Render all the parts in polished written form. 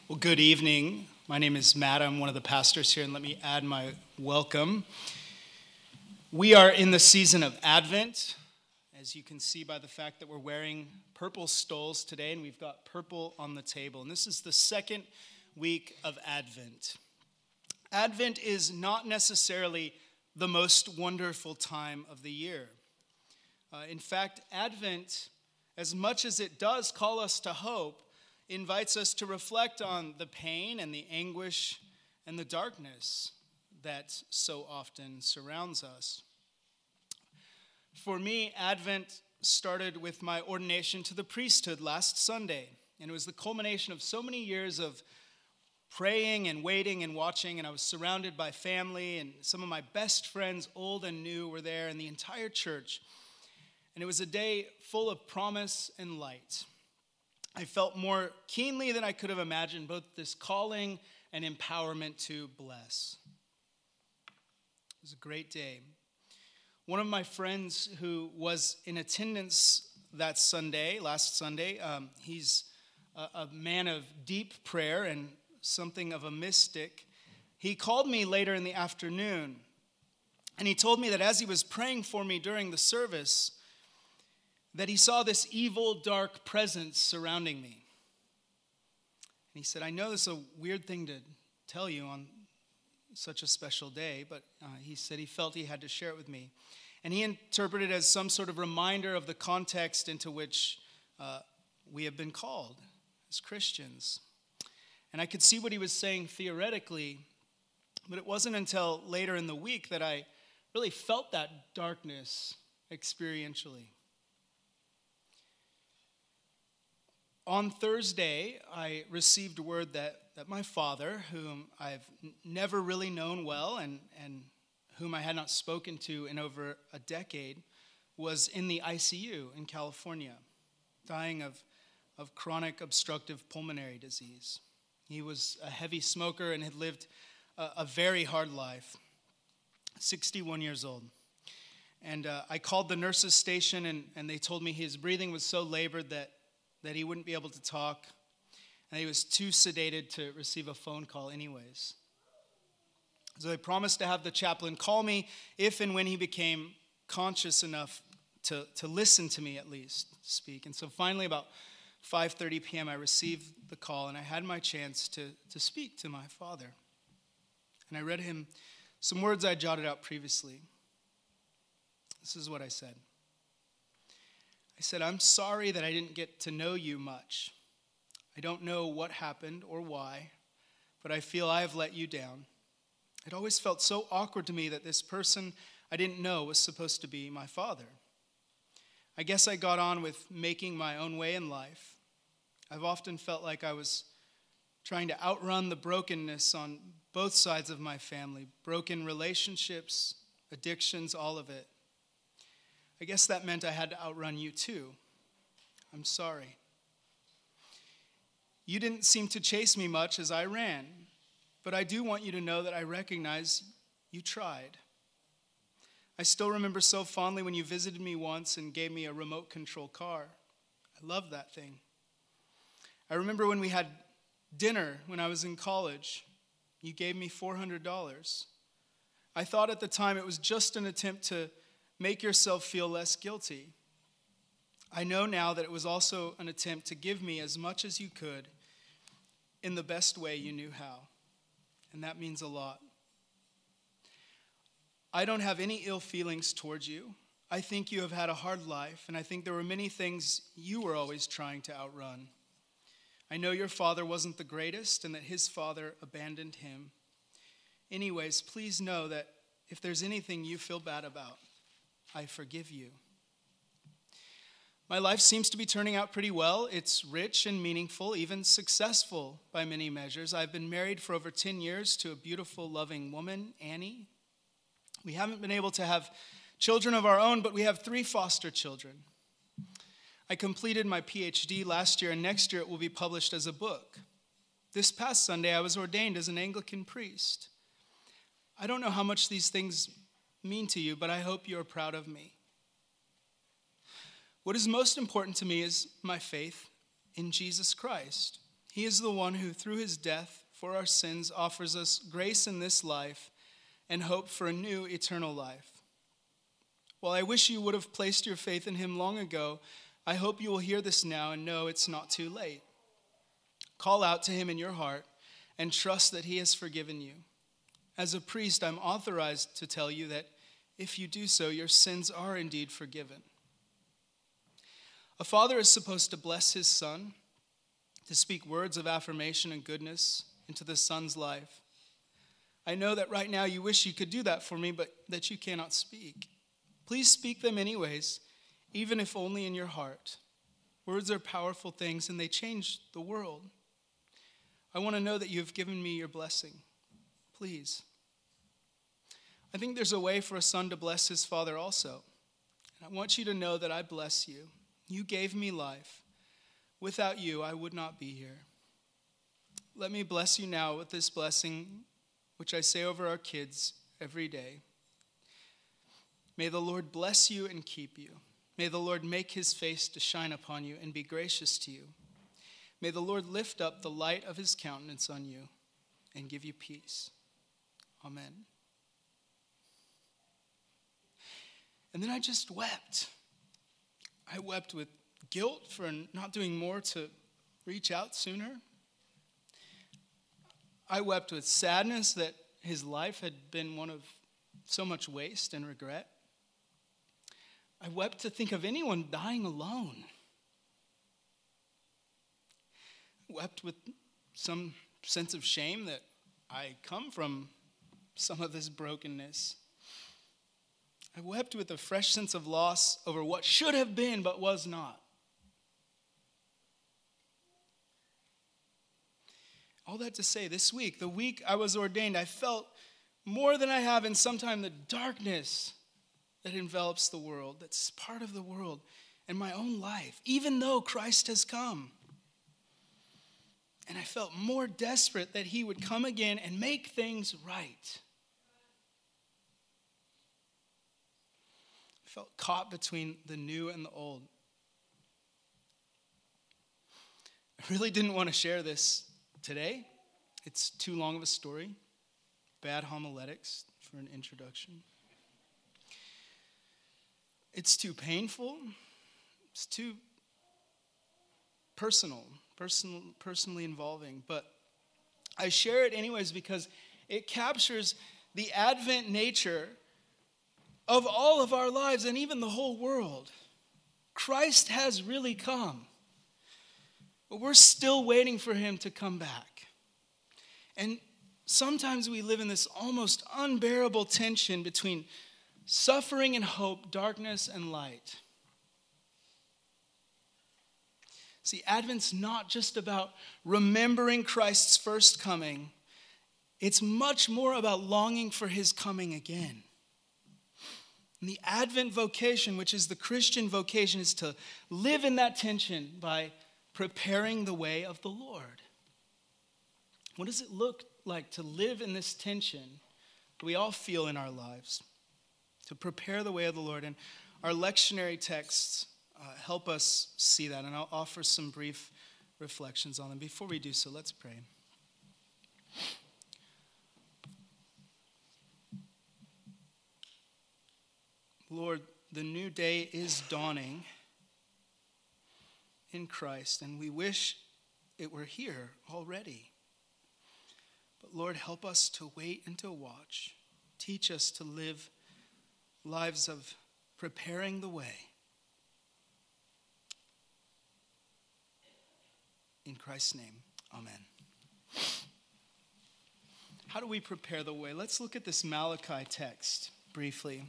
Well, good evening. My name is Matt. I'm one of the pastors here, and let me add my welcome. We are in the season of Advent, as you can see by the fact that we're wearing purple stoles today, and we've got purple on the table. And this is the second week of Advent. Advent is not necessarily the most wonderful time of the year. In fact, Advent, as much as it does call us to hope, invites us to reflect on the pain and the anguish and the darkness that so often surrounds us. For me, Advent started with my ordination to the priesthood last Sunday, and it was the culmination of so many years of praying and waiting and watching, and I was surrounded by family, and some of my best friends, old and new, were there, and the entire church. And it was a day full of promise and light. I felt more keenly than I could have imagined both this calling and empowerment to bless. It was a great day. One of my friends who was in attendance that Sunday, last Sunday, he's a man of deep prayer and something of a mystic. He called me later in the afternoon, and he told me that as he was praying for me during the service, that he saw this evil, dark presence surrounding me. And he said, I know this is a weird thing to tell you on such a special day, but he said he felt he had to share it with me. And he interpreted it as some sort of reminder of the context into which we have been called as Christians. And I could see what he was saying theoretically, but it wasn't until later in the week that I really felt that darkness experientially. On Thursday, I received word that my father, whom I've never really known well and whom I had not spoken to in over a decade, was in the ICU in California, dying of chronic obstructive pulmonary disease. He was a heavy smoker and had lived a very hard life, 61 years old. And I called the nurses' station, and they told me his breathing was so labored that he wouldn't be able to talk, and he was too sedated to receive a phone call anyways. So they promised to have the chaplain call me if and when he became conscious enough to listen to me at least speak. And so finally about 5:30 p.m. I received the call, and I had my chance to speak to my father. And I read him some words I jotted out previously. This is what I said. I said, I'm sorry that I didn't get to know you much. I don't know what happened or why, but I feel I have let you down. It always felt so awkward to me that this person I didn't know was supposed to be my father. I guess I got on with making my own way in life. I've often felt like I was trying to outrun the brokenness on both sides of my family, broken relationships, addictions, all of it. I guess that meant I had to outrun you too. I'm sorry. You didn't seem to chase me much as I ran, but I do want you to know that I recognize you tried. I still remember so fondly when you visited me once and gave me a remote control car. I loved that thing. I remember when we had dinner when I was in college. You gave me $400. I thought at the time it was just an attempt to make yourself feel less guilty. I know now that it was also an attempt to give me as much as you could in the best way you knew how. And that means a lot. I don't have any ill feelings towards you. I think you have had a hard life, and I think there were many things you were always trying to outrun. I know your father wasn't the greatest and that his father abandoned him. Anyways, please know that if there's anything you feel bad about, I forgive you. My life seems to be turning out pretty well. It's rich and meaningful, even successful by many measures. I've been married for over 10 years to a beautiful, loving woman, Annie. We haven't been able to have children of our own, but we have 3 foster children. I completed my PhD last year, and next year it will be published as a book. This past Sunday, I was ordained as an Anglican priest. I don't know how much these things mean to you, but I hope you are proud of me. What is most important to me is my faith in Jesus Christ. He is the one who, through his death for our sins, offers us grace in this life and hope for a new eternal life. While I wish you would have placed your faith in him long ago, I hope you will hear this now and know it's not too late. Call out to him in your heart and trust that he has forgiven you. As a priest, I'm authorized to tell you that if you do so, your sins are indeed forgiven. A father is supposed to bless his son, to speak words of affirmation and goodness into the son's life. I know that right now you wish you could do that for me, but that you cannot speak. Please speak them anyways, even if only in your heart. Words are powerful things and they change the world. I want to know that you have given me your blessing. Please. I think there's a way for a son to bless his father also. And I want you to know that I bless you. You gave me life. Without you, I would not be here. Let me bless you now with this blessing, which I say over our kids every day. May the Lord bless you and keep you. May the Lord make his face to shine upon you and be gracious to you. May the Lord lift up the light of his countenance on you and give you peace. Amen. And then I just wept. I wept with guilt for not doing more to reach out sooner. I wept with sadness that his life had been one of so much waste and regret. I wept to think of anyone dying alone. I wept with some sense of shame that I come from some of this brokenness. I wept with a fresh sense of loss over what should have been but was not. All that to say, this week, the week I was ordained, I felt more than I have in some time the darkness that envelops the world, that's part of the world, and my own life, even though Christ has come. And I felt more desperate that he would come again and make things right. I felt caught between the new and the old. I really didn't want to share this today. It's too long of a story. Bad homiletics for an introduction. It's too painful. It's too personally involving. But I share it anyways because it captures the Advent nature of all of our lives and even the whole world. Christ has really come. But we're still waiting for him to come back. And sometimes we live in this almost unbearable tension between suffering and hope, darkness and light. See, Advent's not just about remembering Christ's first coming. It's much more about longing for his coming again. And the Advent vocation, which is the Christian vocation, is to live in that tension by preparing the way of the Lord. What does it look like to live in this tension that we all feel in our lives? To prepare the way of the Lord. And our lectionary texts help us see that. And I'll offer some brief reflections on them. Before we do so, let's pray. Lord, the new day is dawning in Christ, and we wish it were here already. But Lord, help us to wait and to watch. Teach us to live lives of preparing the way. In Christ's name, amen. How do we prepare the way? Let's look at this Malachi text briefly.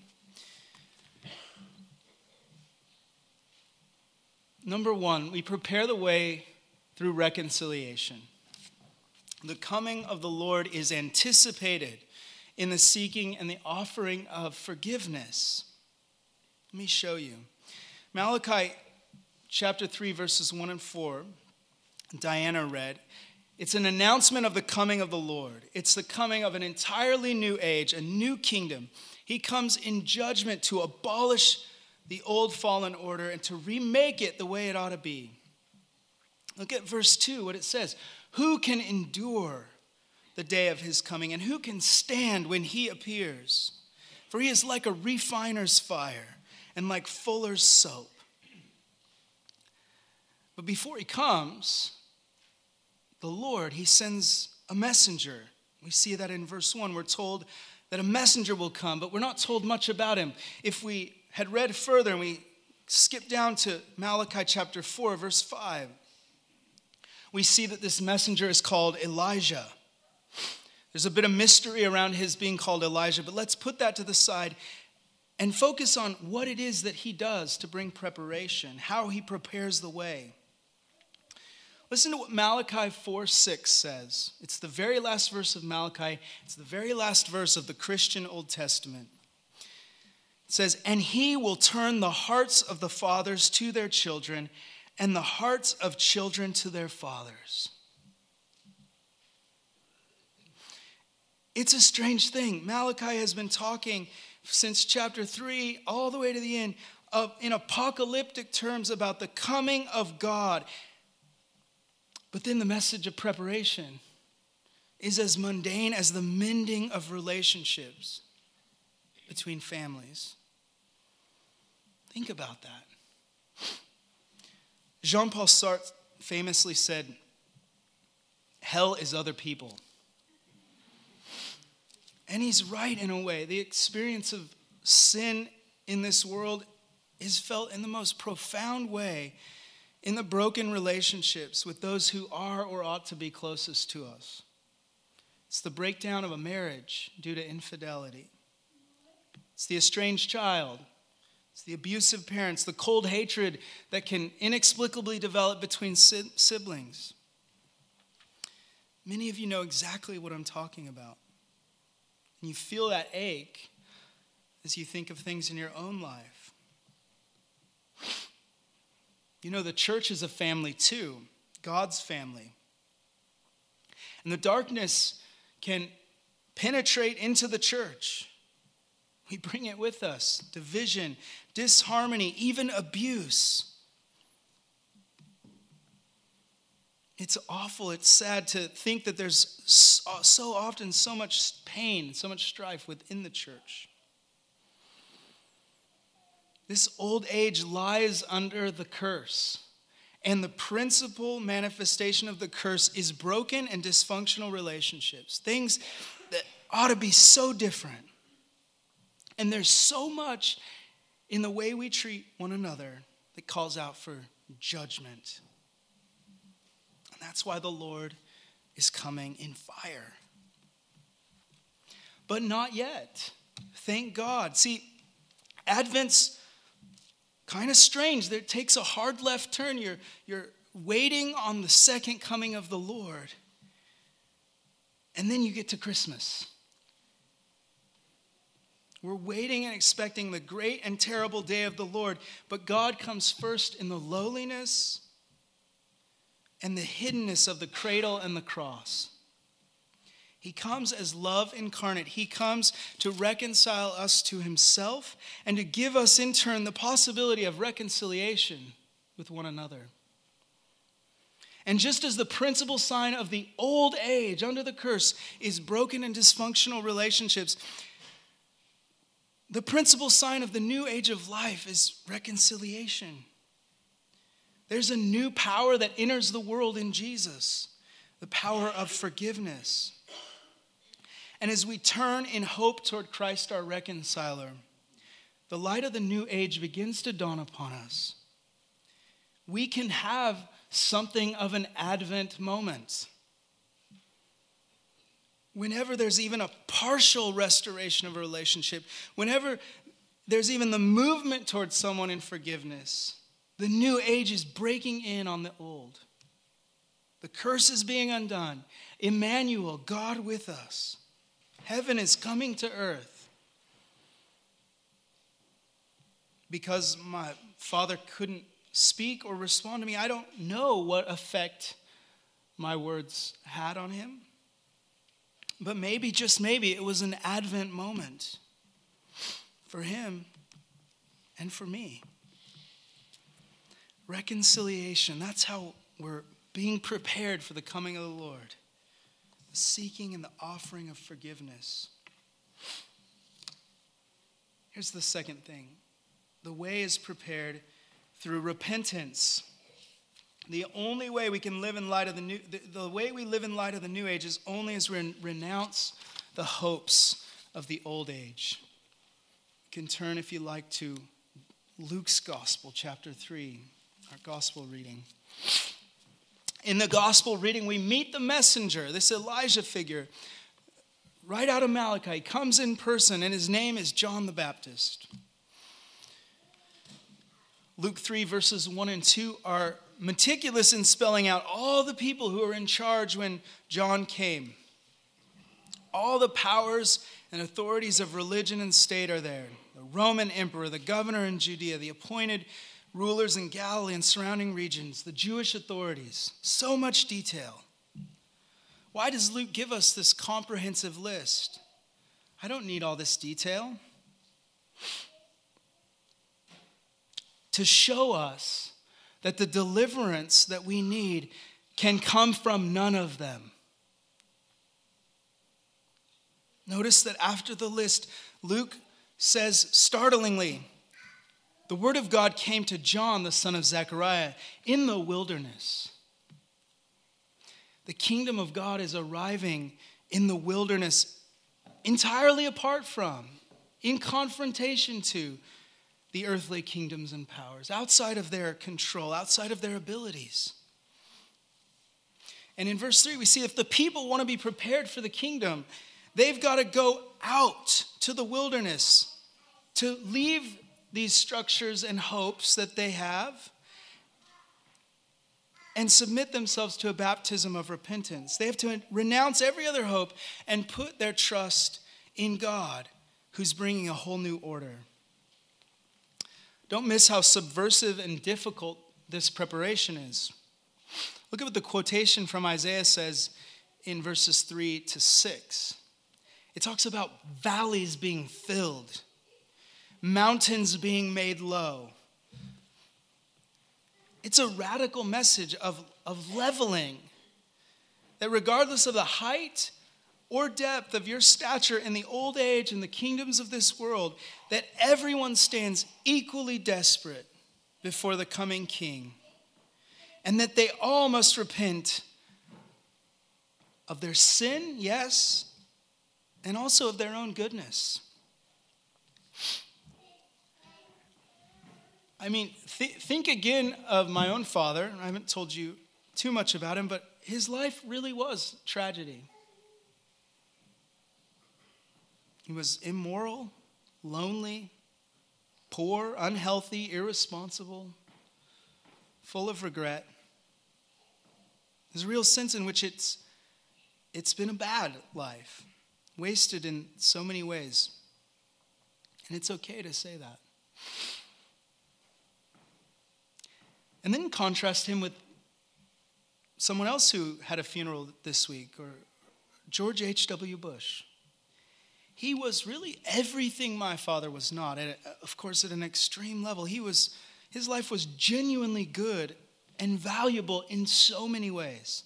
Number one, we prepare the way through reconciliation. The coming of the Lord is anticipated in the seeking and the offering of forgiveness. Let me show you. Malachi chapter 3, verses 1 and 4, Diana read, it's an announcement of the coming of the Lord. It's the coming of an entirely new age, a new kingdom. He comes in judgment to abolish the old fallen order and to remake it the way it ought to be. Look at verse 2, what it says. Who can endure the day of his coming, and who can stand when he appears? For he is like a refiner's fire and like fuller's soap. But before he comes, the Lord, he sends a messenger. We see that in verse 1. We're told that a messenger will come, but we're not told much about him. If we had read further and we skip down to Malachi chapter 4, verse 5, we see that this messenger is called Elijah. There's a bit of mystery around his being called Elijah, but let's put that to the side and focus on what it is that he does to bring preparation, how he prepares the way. Listen to what Malachi 4:6 says. It's the very last verse of Malachi. It's the very last verse of the Christian Old Testament. It says, and he will turn the hearts of the fathers to their children and the hearts of children to their fathers. It's a strange thing. Malachi has been talking since chapter 3 all the way to the end in apocalyptic terms about the coming of God. But then the message of preparation is as mundane as the mending of relationships between families. Think about that. Jean-Paul Sartre famously said, hell is other people. And he's right in a way. The experience of sin in this world is felt in the most profound way in the broken relationships with those who are or ought to be closest to us. It's the breakdown of a marriage due to infidelity. It's the estranged child. It's the abusive parents, the cold hatred that can inexplicably develop between siblings. Many of you know exactly what I'm talking about. And you feel that ache as you think of things in your own life. You know, the church is a family too, God's family. And the darkness can penetrate into the church. We bring it with us. Division, disharmony, even abuse. It's awful. It's sad to think that there's so often so much pain, so much strife within the church. This old age lies under the curse. And the principal manifestation of the curse is broken and dysfunctional relationships. Things that ought to be so different. And there's so much in the way we treat one another that calls out for judgment. And that's why the Lord is coming in fire. But not yet. Thank God. See, Advent's kind of strange. It takes a hard left turn. You're waiting on the second coming of the Lord. And then you get to Christmas. We're waiting and expecting the great and terrible day of the Lord. But God comes first in the lowliness and the hiddenness of the cradle and the cross. He comes as love incarnate. He comes to reconcile us to himself and to give us in turn the possibility of reconciliation with one another. And just as the principal sign of the old age under the curse is broken and dysfunctional relationships, the principal sign of the new age of life is reconciliation. There's a new power that enters the world in Jesus, the power of forgiveness. And as we turn in hope toward Christ our reconciler, the light of the new age begins to dawn upon us. We can have something of an Advent moment. Whenever there's even a partial restoration of a relationship, whenever there's even the movement towards someone in forgiveness, the new age is breaking in on the old. The curse is being undone. Emmanuel, God with us. Heaven is coming to earth. Because my father couldn't speak or respond to me, I don't know what effect my words had on him. But maybe, just maybe, it was an Advent moment for him and for me. Reconciliation, that's how we're being prepared for the coming of the Lord, the seeking and the offering of forgiveness. Here's the second thing. The way is prepared through repentance. The only way we can live in light of the way we live in light of the new age is only as we renounce the hopes of the old age. You can turn, if you like, to Luke's Gospel, chapter 3, our gospel reading. In the gospel reading, we meet the messenger, this Elijah figure, right out of Malachi. He comes in person, and his name is John the Baptist. Luke 3, verses 1 and 2 are meticulous in spelling out all the people who were in charge when John came. All the powers and authorities of religion and state are there. The Roman emperor, the governor in Judea, the appointed rulers in Galilee and surrounding regions, the Jewish authorities. So much detail. Why does Luke give us this comprehensive list? I don't need all this detail. To show us that the deliverance that we need can come from none of them. Notice that after the list, Luke says startlingly, the word of God came to John, the son of Zechariah, in the wilderness. The kingdom of God is arriving in the wilderness entirely apart from, in confrontation to, the earthly kingdoms and powers, outside of their control, outside of their abilities. And in verse 3, we see if the people want to be prepared for the kingdom, they've got to go out to the wilderness to leave these structures and hopes that they have and submit themselves to a baptism of repentance. They have to renounce every other hope and put their trust in God, who's bringing a whole new order. Don't miss how subversive and difficult this preparation is. Look at what the quotation from Isaiah says in verses 3 to 6. It talks about valleys being filled, mountains being made low. It's a radical message of leveling, that regardless of the height or depth of your stature in the old age and the kingdoms of this world, that everyone stands equally desperate before the coming King, and that they all must repent of their sin, yes, and also of their own goodness. I mean, think again of my own father. I haven't told you too much about him, but his life really was tragedy. He was immoral, lonely, poor, unhealthy, irresponsible, full of regret. There's a real sense in which it's been a bad life, wasted in so many ways. And it's okay to say that. And then contrast him with someone else who had a funeral this week, or George H.W. Bush. He was really everything my father was not, and of course at an extreme level. His life was genuinely good and valuable in so many ways.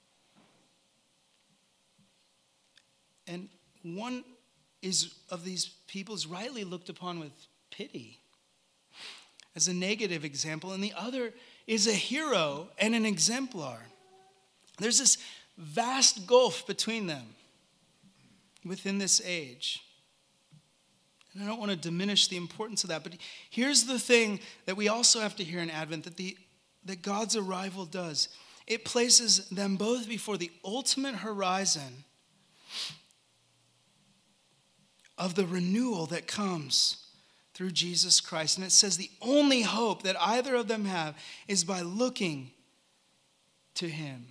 And one of these people is rightly looked upon with pity as a negative example, and the other is a hero and an exemplar. There's this vast gulf between them within this age. And I don't want to diminish the importance of that, but here's the thing that we also have to hear in Advent, that God's arrival does. It places them both before the ultimate horizon of the renewal that comes through Jesus Christ. And it says the only hope that either of them have is by looking to him.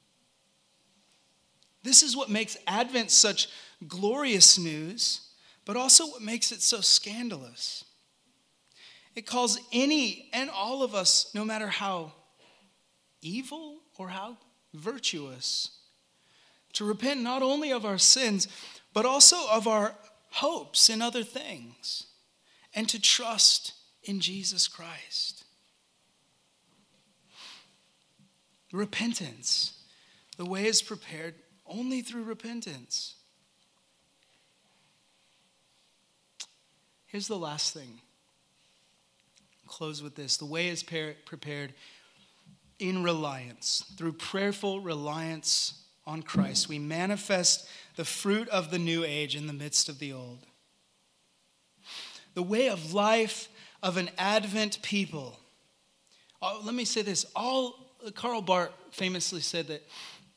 This is what makes Advent such glorious news, but also what makes it so scandalous. It calls any and all of us, no matter how evil or how virtuous, to repent not only of our sins, but also of our hopes in other things, and to trust in Jesus Christ. Repentance. The way is prepared only through repentance. Here's the last thing. I'll close with this. The way is prepared in reliance. Through prayerful reliance on Christ, we manifest the fruit of the new age in the midst of the old. The way of life of an Advent people. Let me say this. Karl Barth famously said that,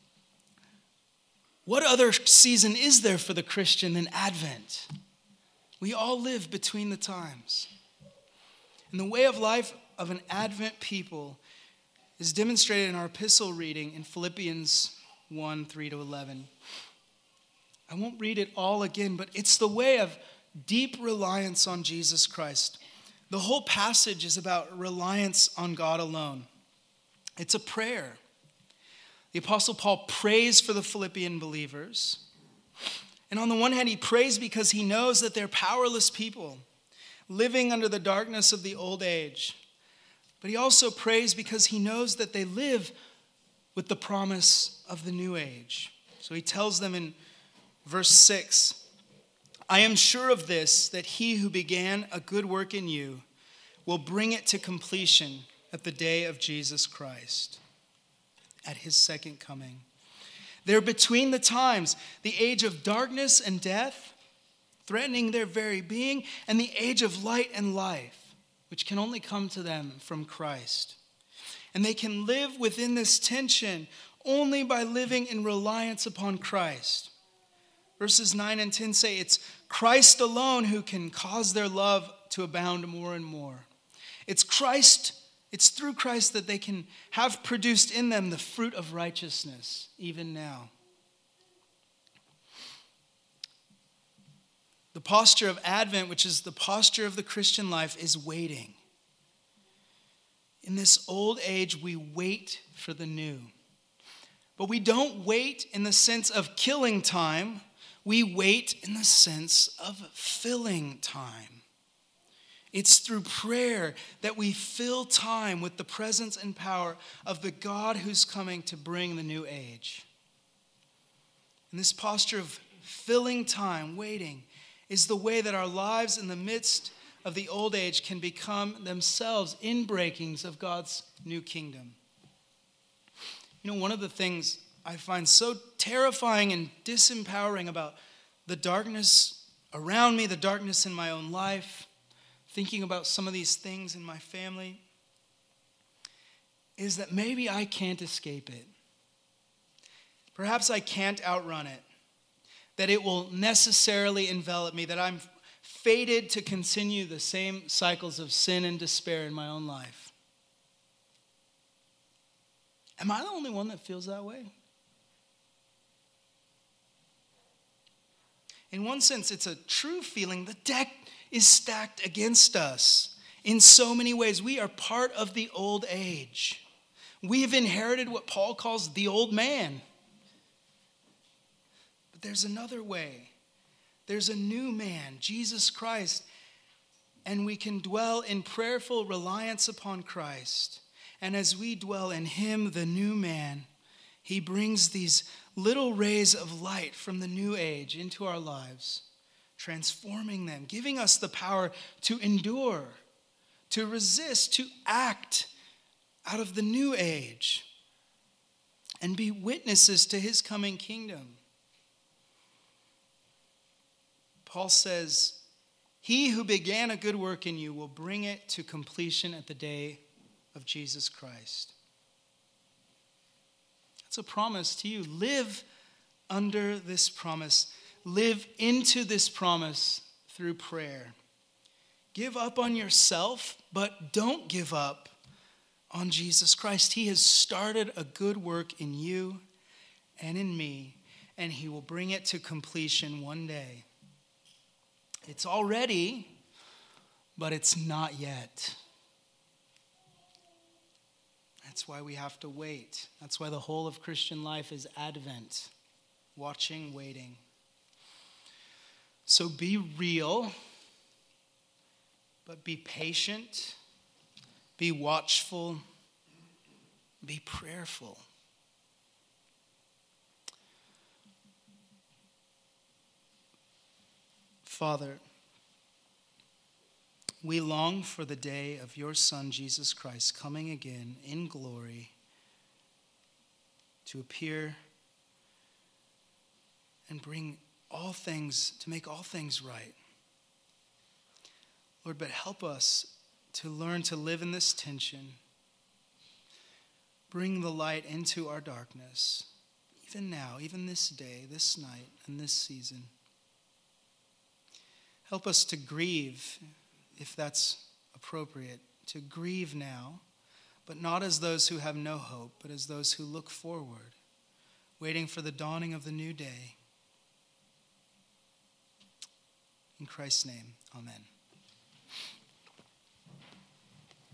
what other season is there for the Christian than Advent? We all live between the times. And the way of life of an Advent people is demonstrated in our epistle reading in Philippians 1, 3-11. I won't read it all again, but it's the way of deep reliance on Jesus Christ. The whole passage is about reliance on God alone. It's a prayer. The Apostle Paul prays for the Philippian believers. And on the one hand, he prays because he knows that they're powerless people living under the darkness of the old age. But he also prays because he knows that they live with the promise of the new age. So he tells them in verse 6, I am sure of this, that he who began a good work in you will bring it to completion at the day of Jesus Christ, at his second coming. They're between the times, the age of darkness and death, threatening their very being, and the age of light and life, which can only come to them from Christ. And they can live within this tension only by living in reliance upon Christ. Verses 9 and 10 say it's Christ alone who can cause their love to abound more and more. It's through Christ that they can have produced in them the fruit of righteousness, even now. The posture of Advent, which is the posture of the Christian life, is waiting. In this old age, we wait for the new. But we don't wait in the sense of killing time. We wait in the sense of filling time. It's through prayer that we fill time with the presence and power of the God who's coming to bring the new age. And this posture of filling time, waiting, is the way that our lives in the midst of the old age can become themselves inbreakings of God's new kingdom. You know, one of the things I find so terrifying and disempowering about the darkness around me, the darkness in my own life, thinking about some of these things in my family, is that maybe I can't escape it. Perhaps I can't outrun it. That it will necessarily envelop me, that I'm fated to continue the same cycles of sin and despair in my own life. Am I the only one that feels that way? In one sense, it's a true feeling. The deck is stacked against us in so many ways. We are part of the old age. We have inherited what Paul calls the old man. But there's another way. There's a new man, Jesus Christ, and we can dwell in prayerful reliance upon Christ. And as we dwell in him, the new man, he brings these little rays of light from the new age into our lives, transforming them, giving us the power to endure, to resist, to act out of the new age, and be witnesses to his coming kingdom. Paul says, he who began a good work in you will bring it to completion at the day of Jesus Christ. That's a promise to you. Live under this promise. Live into this promise through prayer. Give up on yourself, but don't give up on Jesus Christ. He has started a good work in you and in me, and he will bring it to completion one day. It's already, but it's not yet. That's why we have to wait. That's why the whole of Christian life is Advent, watching, waiting. So be real, but be patient, be watchful, Be prayerful. Father, we long for the day of your Son, Jesus Christ, coming again in glory to appear and bring all things, to make all things right. Lord, but help us to learn to live in this tension. Bring the light into our darkness, even now, even this day, this night, and this season. Help us to grieve, if that's appropriate, to grieve now, but not as those who have no hope, but as those who look forward, waiting for the dawning of the new day. In Christ's name, amen.